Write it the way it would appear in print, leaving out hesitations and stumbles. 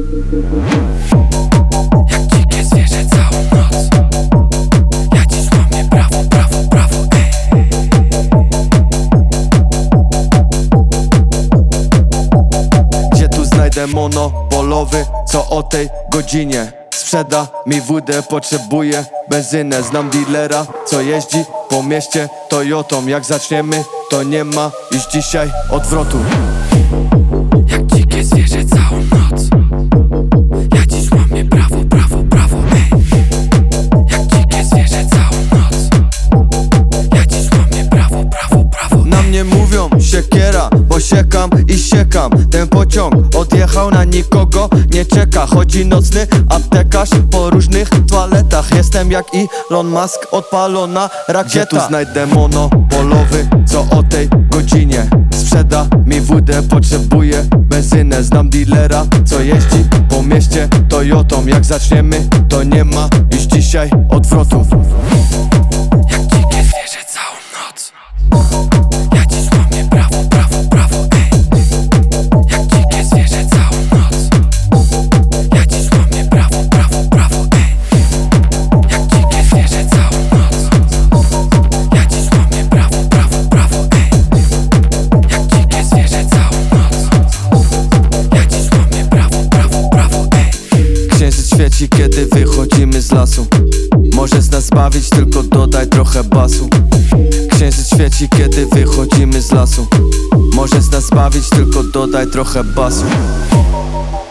Jak dzikie zwierzę całą noc. Ja ci złamię prawo, prawo, prawo, ej. Gdzie tu znajdę monopolowy, co o tej godzinie sprzeda mi wódę, potrzebuję benzynę. Znam dealera, co jeździ po mieście Toyotą. Jak zaczniemy, to nie ma już dzisiaj odwrotu. Jak dzikie zwierzę całą noc. Ja ci złamię prawo, prawo, prawo, ej. Jak dzikie zwierzę całą noc. Ja ci złamię prawo, prawo, prawo, Na mnie mówią siekiera, bo siekam i siekam. Ten pociąg odjechał, na nikogo nie czeka. Chodzi nocny aptekarz po różnych toaletach. Jestem jak Elon Musk, odpalona rakieta. Gdzie tu znajdę monopolowy, co o tej godzinie sprzeda mi wódę, potrzebuję benzynę. Znam dealera, co jeździ po mieście Toyotą. Jak zaczniemy, to nie ma już dzisiaj odwrotu. jak dzikie zwierzę całą noc. Ja ci złamię prawo, prawo, prawo, ej. Jak dzikie zwierzę całą noc. Ja ci złamię prawo, prawo, prawo, ej. Jak dzikie zwierzę całą noc. Ja ci złamię prawo, prawo, prawo, ej. Jak dzikie zwierzę całą noc. Ja ci złamię prawo, prawo, prawo, ej. Księżyc świeci, kiedy wychodzimy z lasu. Możesz nas bawić, tylko dodaj trochę basu. Księżyc świeci, kiedy wychodzimy z lasu. Możesz nas bawić, tylko dodaj trochę basu.